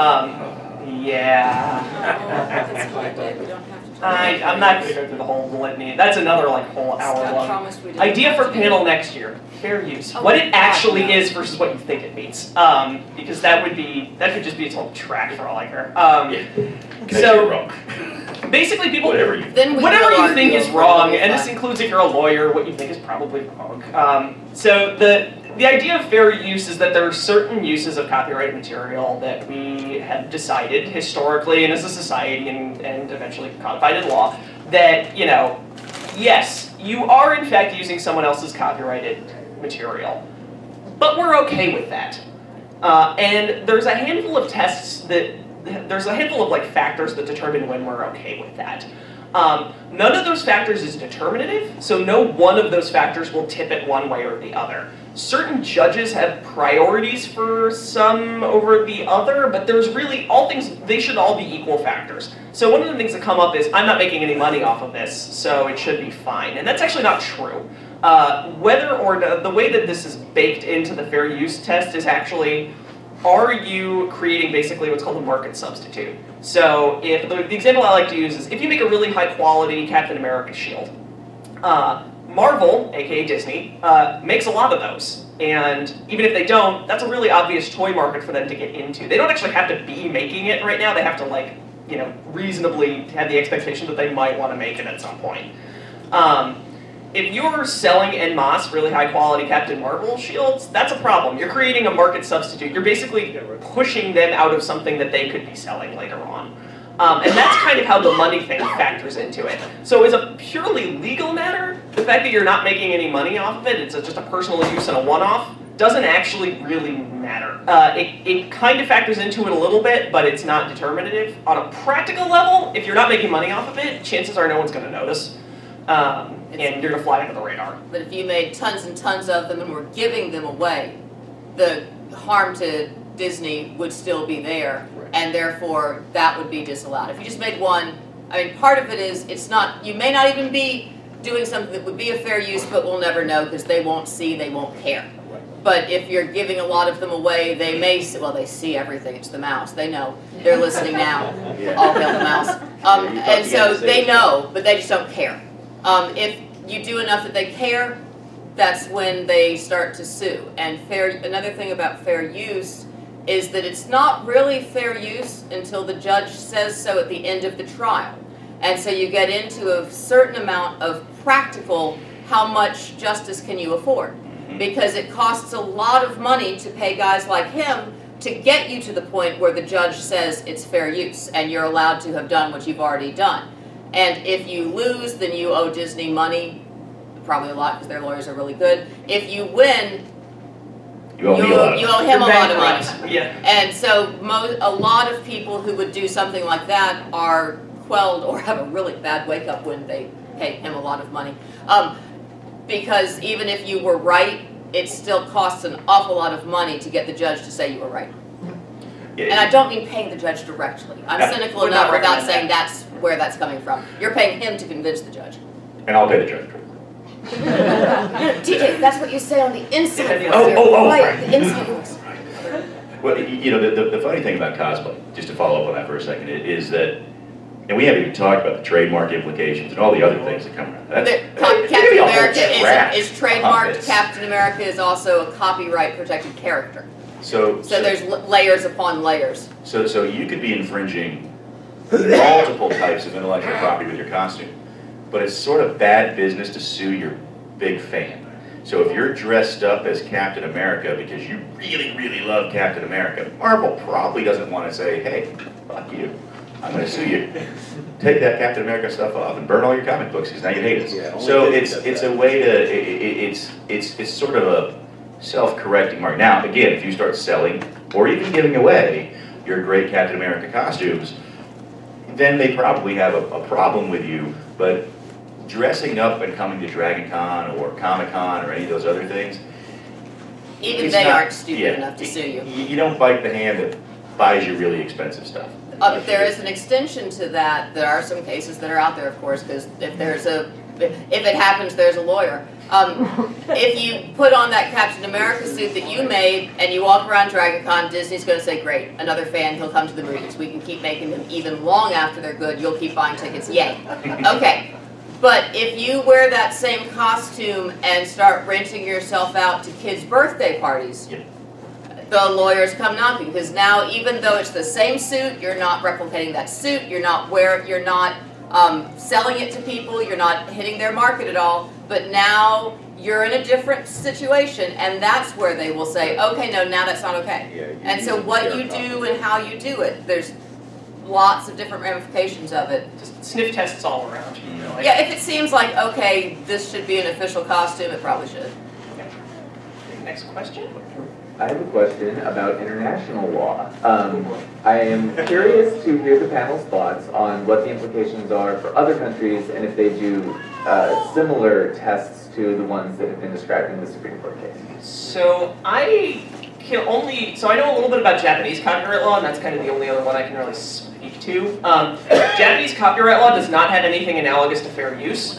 Yeah. That's fine, Dave. We don't have to talk I'm not going to go through the whole litany. That's another whole hour Scott long. promised we didn't Idea have for to do panel that. next year. Fair use. Oh, What it God, actually no. is versus what you think it means. Because that could just be its whole track for all I care. Because So- you're wrong. Basically people, Whatever you. Then we whatever will you think argue is over wrong, it. and this includes if you're a lawyer, what you think is probably wrong. So the idea of fair use is that there are certain uses of copyrighted material that we have decided historically and as a society and eventually codified in law that, yes, you are in fact using someone else's copyrighted material, but we're okay with that. And there's a handful of there's a handful of factors that determine when we're okay with that. None of those factors is determinative, so no one of those factors will tip it one way or the other. Certain judges have priorities for some over the other, but there's really they should all be equal factors. So one of the things that come up is, I'm not making any money off of this, so it should be fine. And that's actually not true. Whether or not, the way that this is baked into the fair use test is actually, are you creating basically what's called a market substitute? So if the example I like to use is if you make a really high quality Captain America shield, Marvel, aka Disney, makes a lot of those. And even if they don't, that's a really obvious toy market for them to get into. They don't actually have to be making it right now. They have to reasonably have the expectation that they might want to make it at some point. If you're selling en masse really high quality Captain Marvel shields, that's a problem. You're creating a market substitute. You're basically pushing them out of something that they could be selling later on. And that's kind of how the money thing factors into it. So as a purely legal matter, the fact that you're not making any money off of it, it's just a personal use and a one-off, doesn't actually really matter. It kind of factors into it a little bit, but it's not determinative. On a practical level, if you're not making money off of it, chances are no one's going to notice. And you're going to fly under the radar. But if you made tons and tons of them and were giving them away, the harm to Disney would still be there, and therefore that would be disallowed. If you just made one, I mean, part of it is it's not, you may not even be doing something that would be a fair use, but we'll never know because they won't see, they won't care. But if you're giving a lot of them away, they may see, well, they see everything. It's the mouse. They know. They're listening now. All hail the mouse. And so they know, but they just don't care. If you do enough that they care, that's when they start to sue. And another thing about fair use is that it's not really fair use until the judge says so at the end of the trial. And so you get into a certain amount of practical, how much justice can you afford? Because it costs a lot of money to pay guys like him to get you to the point where the judge says it's fair use and you're allowed to have done what you've already done. And if you lose, then you owe Disney money, probably a lot because their lawyers are really good. If you win, You owe me a lot. you owe him a lot of money. Yeah. And so a lot of people who would do something like that are quelled or have a really bad wake up when they pay him a lot of money. Because even if you were right, it still costs an awful lot of money to get the judge to say you were right. Yeah. And I don't mean paying the judge directly. I'm cynical Would not enough without recommend saying that. that's where that's coming from. You're paying him to convince the judge. And I'll pay the judge. TJ, that's what you say on the inside voice. Oh, Right, right. the inside voice. Well, you know, the funny thing about cosplay, just to follow up on that for a second, is that, and we haven't even talked about the trademark implications and all the other things that come around. Captain America track is on trademarked. this. Captain America is also a copyright protected character. So there's layers upon layers. So you could be infringing multiple types of intellectual property with your costume, but it's sort of bad business to sue your big fan. So if you're dressed up as Captain America because you really, really love Captain America, Marvel probably doesn't want to say, hey, fuck you, I'm going to sue you. Take that Captain America stuff off and burn all your comic books because now you hate us. Yeah, only So Disney does it's that. a way to, it's sort of a self-correcting mark. Now, again, if you start selling or even giving away your great Captain America costumes, then they probably have a problem with you. But dressing up and coming to Dragon Con or Comic Con or any of those other things, Even it's they not- aren't stupid yeah, enough to sue you. You don't bite the hand that buys you really expensive stuff. There is an extension to that. There are some cases that are out there, of course, because if it happens, there's a lawyer. If you put on that Captain America suit that you made and you walk around Dragon Con, Disney's going to say, great, another fan, he'll come to the movies. We can keep making them even long after they're good. You'll keep buying tickets. Yay. Okay. But if you wear that same costume and start renting yourself out to kids' birthday parties, Yeah. the lawyers come knocking, because now even though it's the same suit, you're not replicating that suit, you're not selling it to people, you're not hitting their market at all, but now you're in a different situation, and that's where they will say, okay, no, now that's not okay. Yeah, And so what you do and how you do it, there's lots of different ramifications of it. Just sniff tests all around. You know, like, Yeah, if it seems like, okay, this should be an official costume, it probably should. Next question. I have a question about international law. I am curious to hear the panel's thoughts on what the implications are for other countries and if they do similar tests to the ones that have been described in the Supreme Court case. So I know a little bit about Japanese copyright law, and that's kind of the only other one I can really speak to. Japanese copyright law does not have anything analogous to fair use.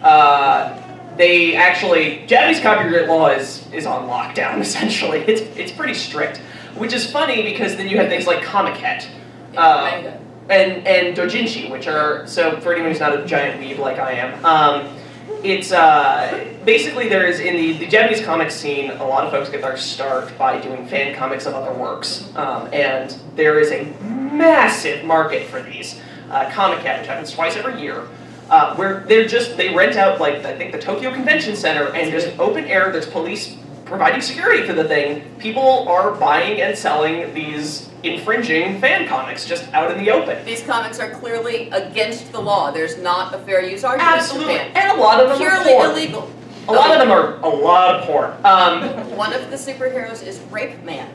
Japanese copyright law is on lockdown, essentially. It's pretty strict, which is funny because then you have things like Comiket Manga. and Dojinshi, which are, so for anyone who's not a giant weeb like I am, it's basically there is, in the Japanese comic scene, a lot of folks get their start by doing fan comics of other works, and there is a massive market for these. Comiket, which happens twice every year, where they rent out, like, I think the Tokyo Convention Center, and just open air, there's police providing security for the thing. People are buying and selling these infringing fan comics just out in the open. These comics are clearly against the law. There's not a fair use argument. Absolutely, In Japan. and a lot of them Purely are porn. illegal. A lot of them are a lot of porn. One of the superheroes is Rape Man.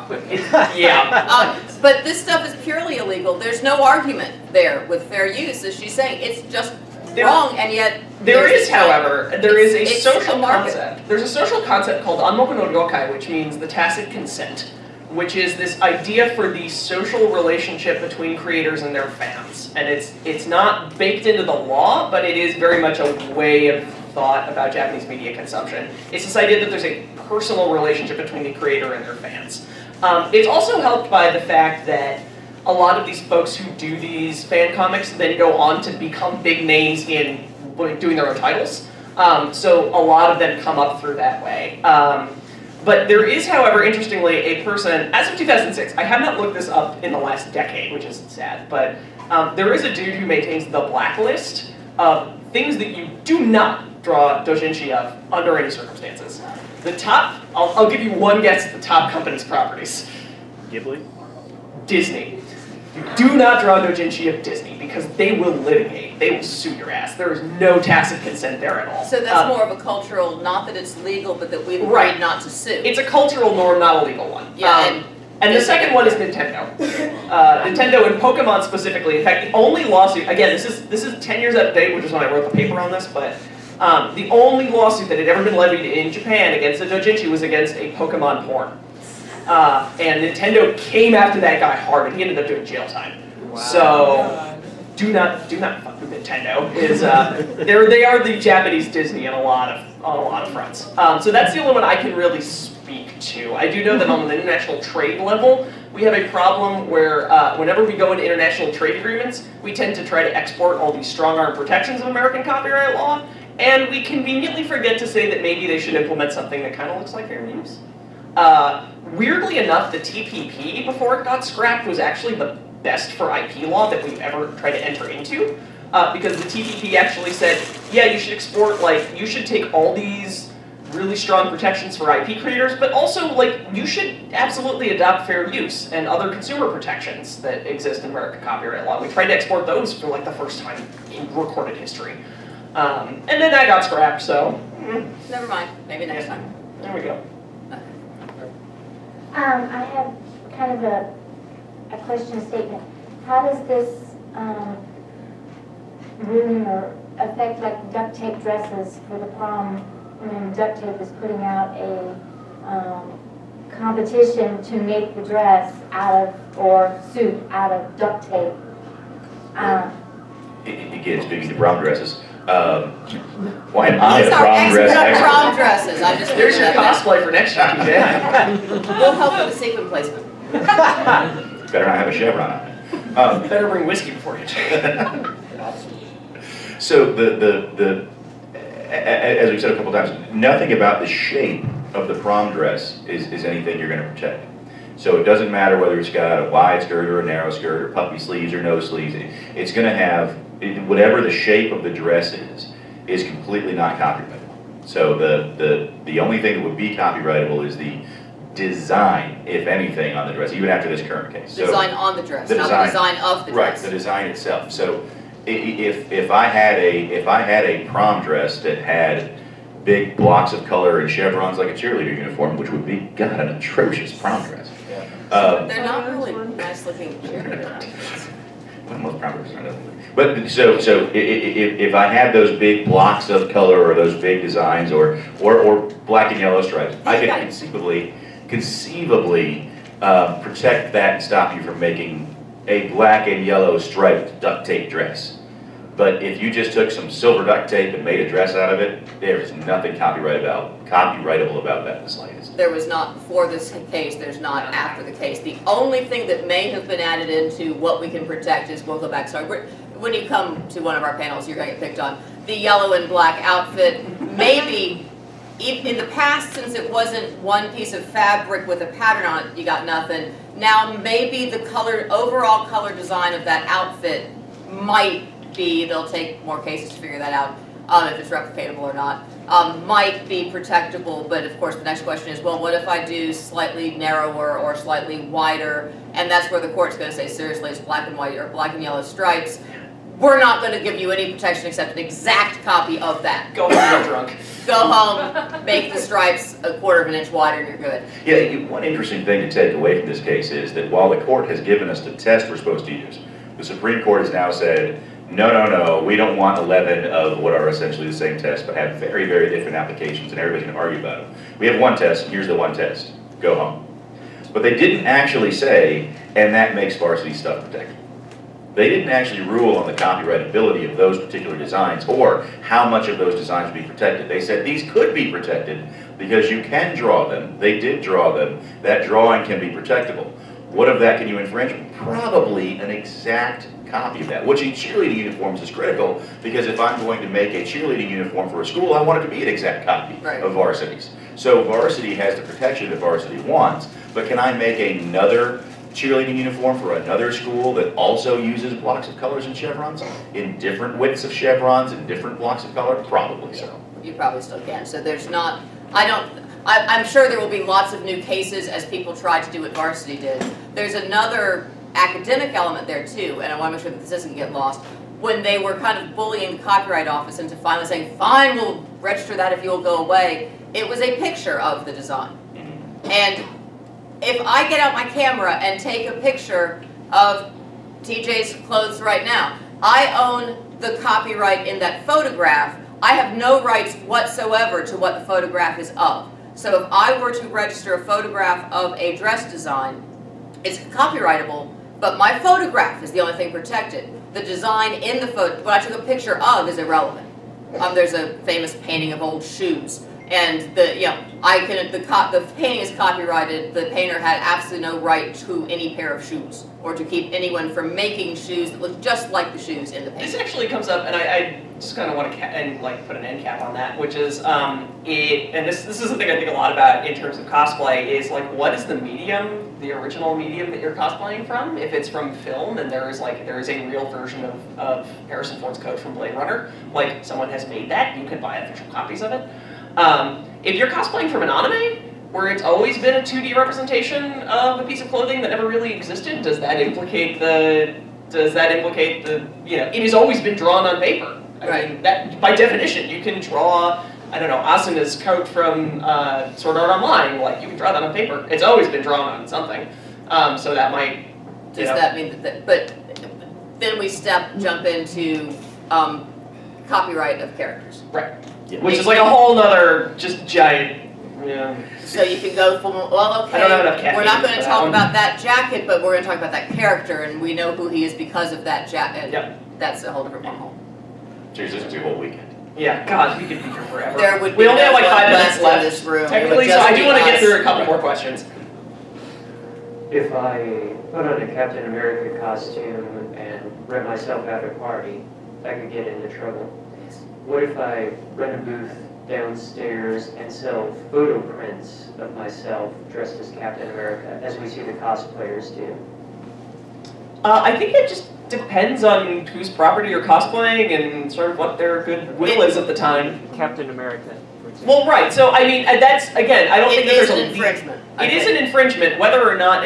Yeah. But this stuff is purely illegal. There's no argument there with fair use, as she's saying. It's just wrong, and yet There is, however, there is a it's social a market. concept. There's a social concept called Anmoku no Ryokai, which means the tacit consent, which is this idea for the social relationship between creators and their fans. And it's not baked into the law, but it is very much a way of thought about Japanese media consumption. It's this idea that there's a personal relationship between the creator and their fans. It's also helped by the fact that a lot of these folks who do these fan comics then go on to become big names in doing their own titles. So a lot of them come up through that way. But there is, however, interestingly, a person, as of 2006, I have not looked this up in the last decade, which is sad, but there is a dude who maintains the blacklist of things that you do not draw doujinshi of under any circumstances. The top, I'll give you one guess at the top company's properties. Ghibli? Disney. You do not draw doujinshi of Disney because they will litigate. They will sue your ass. There is no tacit consent there at all. So that's more of a cultural, not that it's legal, but that we've agreed Right. not to sue. It's a cultural norm, not a legal one. Yeah, And the second one is Nintendo. Nintendo and Pokemon specifically. In fact, the only lawsuit, again, this is 10 years out of date, which is when I wrote the paper on this, but the only lawsuit that had ever been levied in Japan against a doujinshi was against a Pokemon porn. And Nintendo came after that guy hard, and he ended up doing jail time. Wow. So do not fuck with Nintendo. They are the Japanese Disney on a lot of fronts. So that's the only one I can really speak to. I do know that on the international trade level, we have a problem where whenever we go into international trade agreements, we tend to try to export all these strong-arm protections of American copyright law, and we conveniently forget to say that maybe they should implement something that kind of looks like fair use. Weirdly enough, the TPP, before it got scrapped, was actually the best for IP law that we've ever tried to enter into, because the TPP actually said, yeah, you should export, you should take all these really strong protections for IP creators, but also, you should absolutely adopt fair use and other consumer protections that exist in American copyright law. We tried to export those for, the first time in recorded history. And then that got scrapped, so... Never mind, maybe next time. There we go. I have kind of a question statement. How does this ruin or affect duct tape dresses for the prom when duct tape is putting out a competition to make the dress out of, or suit out of duct tape? Again, speaking to prom dresses, why not He's a our prom dress expert on expert? prom dresses. I just There's your figured that cosplay for next year, TJ. We'll help with the sequin placement. Better not have a chevron on it. Better bring whiskey before you change. So as we've said a couple times, nothing about the shape of the prom dress is anything you're going to protect. So it doesn't matter whether it's got a wide skirt or a narrow skirt or puffy sleeves or no sleeves. It's going to have, whatever the shape of the dress is completely not copyrightable. So the only thing that would be copyrightable is the design, if anything, on the dress, even after this current case. So Design on the dress, the not the design of the right, dress. the design itself. So if I had a prom dress that had big blocks of color and chevrons like a cheerleader uniform, which would be, God, an atrocious prom dress. They're not really nice looking cheerleader. Well, most prom dresses are not. But so if I had those big blocks of color or those big designs or black and yellow stripes, I could conceivably protect that and stop you from making a black and yellow striped duct tape dress. But if you just took some silver duct tape and made a dress out of it, there is nothing copyrightable about that in the slightest. There was not before this case, there's not after the case. The only thing that may have been added into what we can protect is, we'll go back, sorry, when you come to one of our panels, you're going to get picked on. The yellow and black outfit, maybe, in the past, since it wasn't one piece of fabric with a pattern on it, you got nothing. Now maybe the overall color design of that outfit might be, they'll take more cases to figure that out, if it's replicatable or not. might be protectable, but of course the next question is, well, what if I do slightly narrower or slightly wider? And that's where the court's going to say, seriously, it's black and white or black and yellow stripes. We're not going to give you any protection except an exact copy of that. Go home, get drunk. Go home, make the stripes a 1/4 of an inch wider, and you're good. Yeah, one interesting thing to take away from this case is that while the court has given us the test we're supposed to use, the Supreme Court has now said, no, we don't want 11 of what are essentially the same tests, but have very, very different applications, and everybody's gonna argue about them. We have one test, here's the one test, go home. But they didn't actually say, and that makes varsity stuff protected. They didn't actually rule on the copyrightability of those particular designs or how much of those designs would be protected. They said these could be protected because you can draw them. They did draw them. That drawing can be protectable. What of that can you infringe? Probably an exact copy of that, which in cheerleading uniforms is critical because if I'm going to make a cheerleading uniform for a school, I want it to be an exact copy of varsity's. So varsity has the protection that varsity wants, but can I make another cheerleading uniform for another school that also uses blocks of colors and chevrons in different widths of chevrons and different blocks of color? Probably so. You probably still can. So there's not, I'm sure there will be lots of new cases as people try to do what varsity did. There's another academic element there too, and I want to make sure that this doesn't get lost. When they were kind of bullying the Copyright Office into finally saying, fine, we'll register that if you'll go away, it was a picture of the design. And if I get out my camera and take a picture of TJ's clothes right now, I own the copyright in that photograph. I have no rights whatsoever to what the photograph is of. So if I were to register a photograph of a dress design, it's copyrightable, but my photograph is the only thing protected. The design in the photo, what I took a picture of, is irrelevant. There's a famous painting of old shoes, and the painting is copyrighted. The painter had absolutely no right to any pair of shoes, or to keep anyone from making shoes that look just like the shoes in the painting. This actually comes up, and I just kind of want to put an end cap on that, which is this is the thing I think a lot about in terms of cosplay is like, what is the medium, the original medium that you're cosplaying from? If it's from film and there is a real version of Harrison Ford's coat from Blade Runner, like someone has made that, you can buy official copies of it. If you're cosplaying from an anime, where it's always been a 2D representation of a piece of clothing that never really existed, does that implicate the, it has always been drawn on paper. I mean, that, by definition, you can draw, I don't know, Asuna's coat from Sword Art Online, like, you can draw that on paper. It's always been drawn on something. So that might, Does that mean that, but then we jump into copyright of characters. Right. Yeah. Which is like a whole nother, just giant, So you can go from, well, okay, I don't have enough caffeine we're not going for to that talk one. about that jacket, but we're going to talk about that character, and we know who he is because of that jacket. Yep. That's a whole different wormhole. Cheers, this is a whole weekend. Yeah, God, we could be here forever. There would be we only have like 5 minutes left left in this room. It technically, would so just I do be want to get us. through a couple more questions. If I put on a Captain America costume and rent myself out at a party, I could get into trouble. What if I rent a booth downstairs and sell photo prints of myself dressed as Captain America, as we see the cosplayers do? I think it just depends on whose property you're cosplaying and sort of what their goodwill is at the time. Captain America, for example. Well, right. So I mean, that's again, I don't think that It is there's an infringement. It is an infringement. Whether or not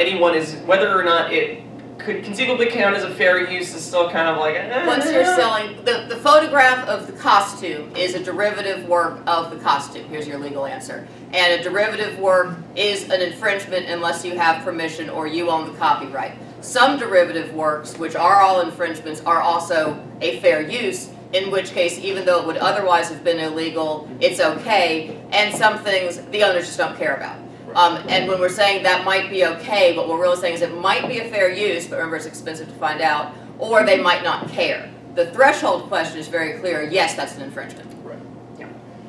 it could conceivably count as a fair use is still kind of like. Once you're selling, the photograph of the costume is a derivative work of the costume. Here's your legal answer. And a derivative work is an infringement unless you have permission or you own the copyright. Some derivative works, which are all infringements, are also a fair use, in which case, even though it would otherwise have been illegal, it's okay, and some things the owners just don't care about. And when we're saying that might be okay, what we're really saying is it might be a fair use, but remember it's expensive to find out, or they might not care. The threshold question is very clear. Yes, that's an infringement. Right. Yeah.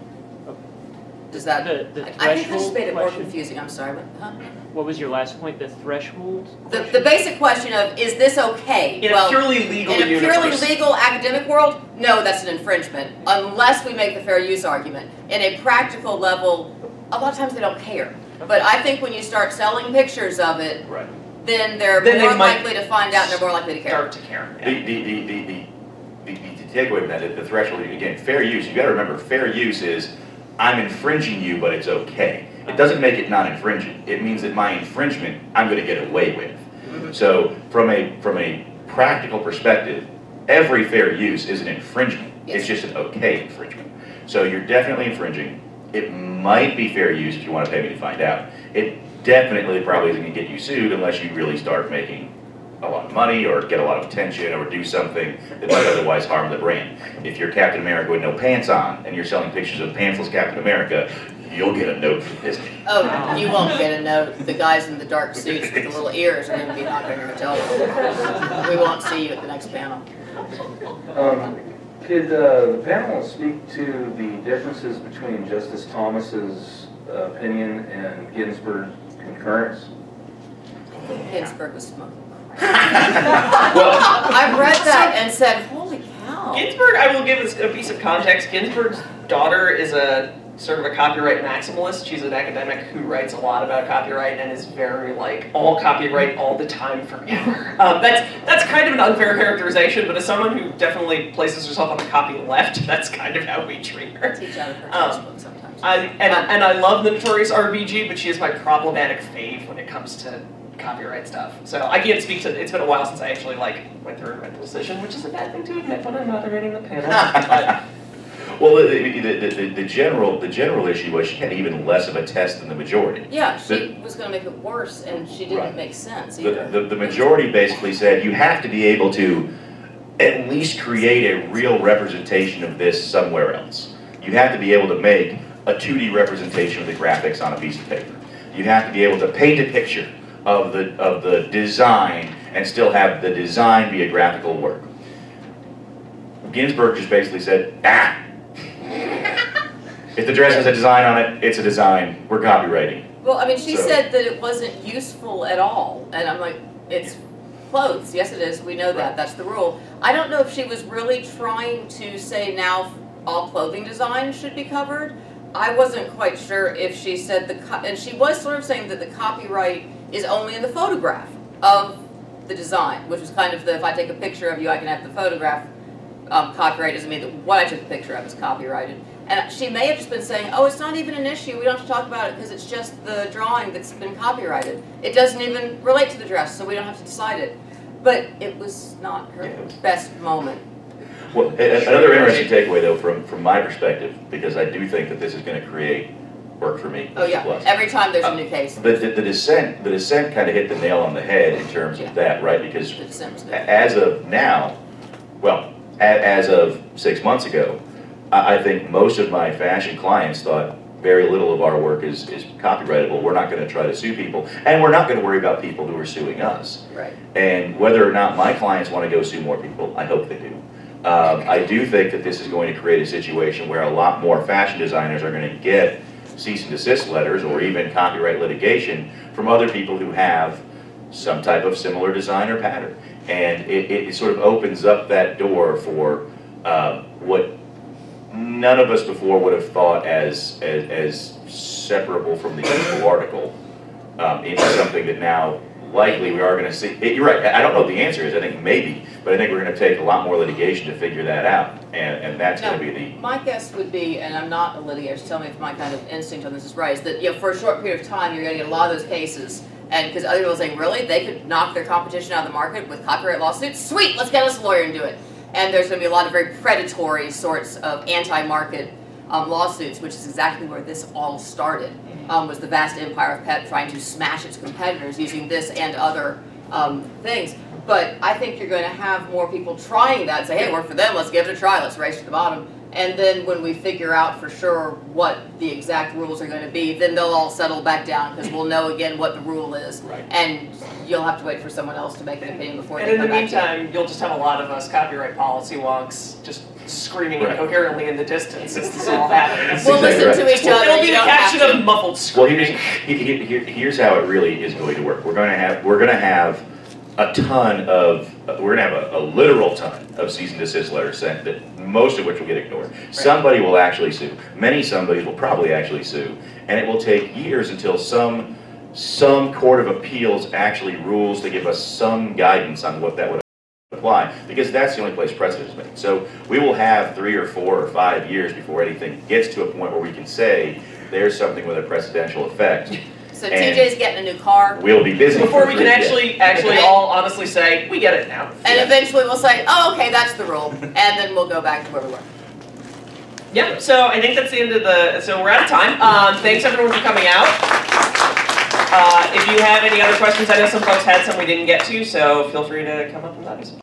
Does that? The I think I just threshold made it more question? confusing. I'm sorry. What was your last point? The threshold? The basic question of is this okay? In a purely legal in a purely universe. legal academic world, no, that's an infringement, unless we make the fair use argument. In a practical level, a lot of times they don't care. But I think when you start selling pictures of it, Right. then they're Then they more might likely to find out and they're more likely to care. Start to care. Yeah. The takeaway from that, the threshold, again, fair use, you gotta remember, fair use is I'm infringing you, but it's okay. It doesn't make it non-infringing. It means that my infringement, I'm going to get away with. So from a practical perspective, every fair use is an infringement. It's just an okay infringement. So you're definitely infringing. It might be fair use if you want to pay me to find out. It definitely probably isn't going to get you sued unless you really start making a lot of money or get a lot of attention or do something that might otherwise harm the brand. If you're Captain America with no pants on and you're selling pictures of pantsless Captain America, you'll get a note from Disney. Oh, you won't get a note. The guys in the dark suits with the little ears are going to be knocking on your hotel door. We won't see you at the next panel. Could the panel speak to the differences between Justice Thomas's opinion and Ginsburg's concurrence? Ginsburg was smoking. Well, I read that and said, holy cow. Ginsburg, I will give this a piece of context. Ginsburg's daughter is a sort of a copyright maximalist. She's an academic who writes a lot about copyright and is very like all copyright all the time forever. That's kind of an unfair characterization, but as someone who definitely places herself on the copy left, that's kind of how we treat her. I teach out of her textbook sometimes. And I love the Notorious RBG, but she is my problematic fave when it comes to copyright stuff. So I can't speak to, it's been a while since I actually went through a rental decision, which is a bad thing to admit when I'm moderating the panel. But, well, the general issue was she had even less of a test than the majority. Yeah, she was going to make it worse, and she didn't make sense either. The majority basically said you have to be able to at least create a real representation of this somewhere else. You have to be able to make a 2D representation of the graphics on a piece of paper. You have to be able to paint a picture of the design and still have the design be a graphical work. Ginsburg just basically said, if the dress has a design on it, it's a design, we're copywriting. Well, I mean, she So- said that it wasn't useful at all, and I'm like, it's clothes. Yes, it is. We know that. That's the rule. I don't know if she was really trying to say now all clothing design should be covered. I wasn't quite sure if she said and she was sort of saying that the copyright is only in the photograph of the design, which was kind of if I take a picture of you, I can have the photograph. Copyright doesn't mean that what I took a picture of is copyrighted. And she may have just been saying, oh, it's not even an issue, we don't have to talk about it because it's just the drawing that's been copyrighted. It doesn't even relate to the dress, so we don't have to decide it. But it was not her best moment. Well, another interesting takeaway though from my perspective, because I do think that this is going to create work for me. Oh yeah, Plus. every time there's a new case. The dissent kind of hit the nail on the head in terms of that, right? Because The dissent was good. as of now, well, as of 6 months ago, I think most of my fashion clients thought very little of our work is copyrightable. We're not going to try to sue people, and we're not going to worry about people who are suing us. Right. And whether or not my clients want to go sue more people, I hope they do. I do think that this is going to create a situation where a lot more fashion designers are going to get cease and desist letters or even copyright litigation from other people who have some type of similar design or pattern. And it sort of opens up that door for what none of us before would have thought as separable from the initial article into something that now likely we are going to see. You're right, I don't know what the answer is, I think maybe, but I think we're going to take a lot more litigation to figure that out, and that's going to be the... My guess would be, and I'm not a litigator, so tell me if my kind of instinct on this is right, is that for a short period of time you're going to get a lot of those cases, and because other people are saying, really? They could knock their competition out of the market with copyright lawsuits? Sweet, let's get us a lawyer and do it. And there's going to be a lot of very predatory sorts of anti-market lawsuits, which is exactly where this all started, was the vast empire of PEP trying to smash its competitors using this and other things. But I think you're going to have more people trying that, say, hey, work for them, let's give it a try, let's race to the bottom. And then when we figure out for sure what the exact rules are going to be, then they'll all settle back down because we'll know again what the rule is. Right. And you'll have to wait for someone else to make an opinion before and they in the come back to you. meantime, you'll just have a lot of us copyright policy wonks just screaming Right. incoherently in the distance as this all happens. We'll exactly listen to each other. It'll be you the don't have caption to. of muffled Well, screaming. here's how it really is going to work. We're going to have a ton of, we're going to have a literal ton of cease and desist letters sent, that most of which will get ignored. Right. Somebody will actually sue. Many somebodies will probably actually sue, and it will take years until some court of appeals actually rules to give us some guidance on what that would apply, because that's the only place precedent is made. So we will have 3 or 4 or 5 years before anything gets to a point where we can say there's something with a precedential effect. So And TJ's getting a new car, we'll be busy. Before for we 3 can years. actually all honestly say, we get it now. and eventually we'll say, oh, okay, that's the rule, and then we'll go back to where we were. Yep, so I think that's the end of so we're out of time. Thanks everyone for coming out. If you have any other questions, I know some folks had some we didn't get to, so feel free to come up and let us know.